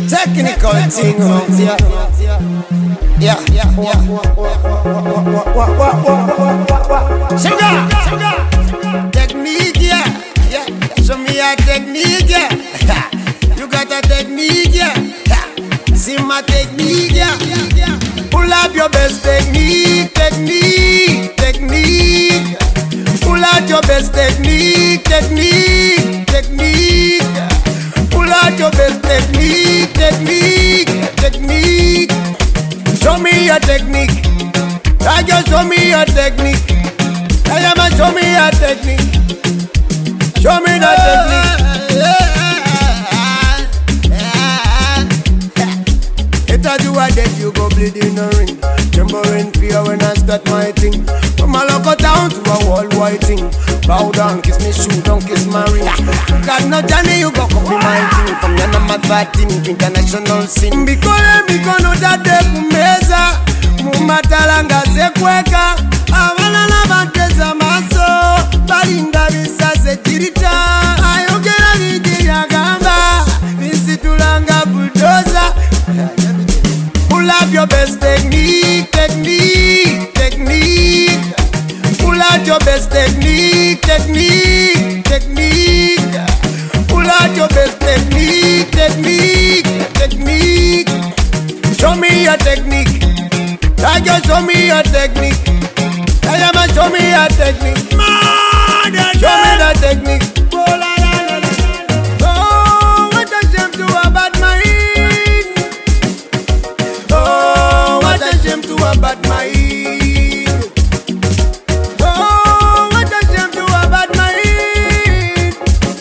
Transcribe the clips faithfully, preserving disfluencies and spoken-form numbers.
Technical thing, yeah. Yeah, yeah, yeah. Sugar, sugar. Technique, yeah, yeah. Show me a technique, yeah. You got a technique, yeah. See my technique, yeah. Pull up your best technique, technique, technique. Pull out your best technique, technique, technique. Pull out your best technique, technique, technique. Show me your technique. I just show me your technique. I am a show me your technique. Show me the technique. It a do a death, you go bleed in a ring. Tremble in fear when I start my thing. From a local town to a worldwide thing. Bow down, kiss me shoe, don't kiss my ring. Got no Johnny, you go copy my thing. From your number thirteen, international sin. Bikole mikono dade kumeza. Mumatalanga sekweka. Awana na bankeza maso. Balinda bisa sekirita. Ayogera vidi ya gamba. Visi tulanga bulldozer. Pull up your best technique, technique, technique. Pull out your best technique, technique, technique. Pull out your best technique, technique, technique. Show me your technique. I just show me your technique. I am a show me your technique. Show me the technique. Oh, what a shame to a bad mind. Oh, what a shame to a bad mind. Oh, what a shame to a bad mind.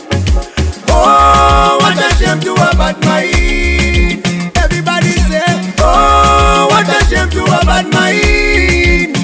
Oh, what a shame to a bad mind. Everybody say, oh, what a shame to a bad mind.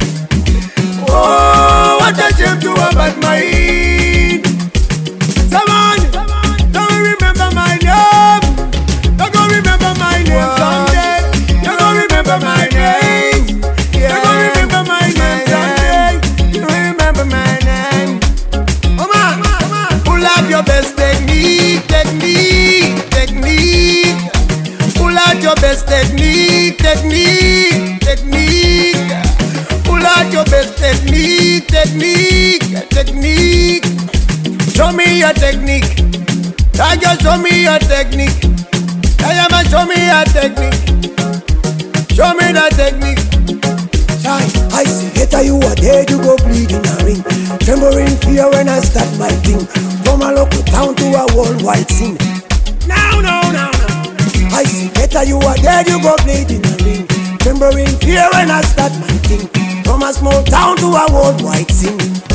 Oh, what a shame to a bad mind. Someone, don't remember my name. Don't go remember my name someday. Don't go remember my name. Don't go remember my name someday. You remember my name. Come on, pull up your best technique, technique, technique. Pull out your best technique, technique, technique. Pull out your best technique, technique, technique. Show me your technique. I just show me your technique. I am a show me your technique. Show me the technique. Shine, I see later you are dead, you go bleed in a ring. Tremble in fear when I start my thing. From a local town to a worldwide scene. No, no, no, no. I see later you are dead, you go bleed in a ring. Tremble in fear when I start my thing. From a small town to a worldwide scene.